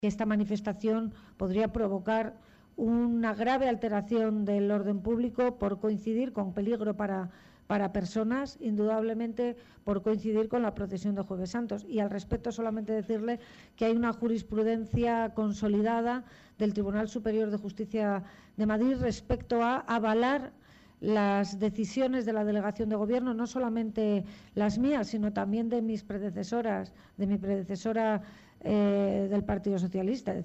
que esta manifestación podría provocar una grave alteración del orden público por coincidir con peligro para personas, indudablemente por coincidir con la procesión de Jueves Santos. Y al respecto solamente decirle que hay una jurisprudencia consolidada del Tribunal Superior de Justicia de Madrid respecto a avalar las decisiones de la delegación de gobierno, no solamente las mías, sino también de mis predecesoras, de mi predecesora del Partido Socialista.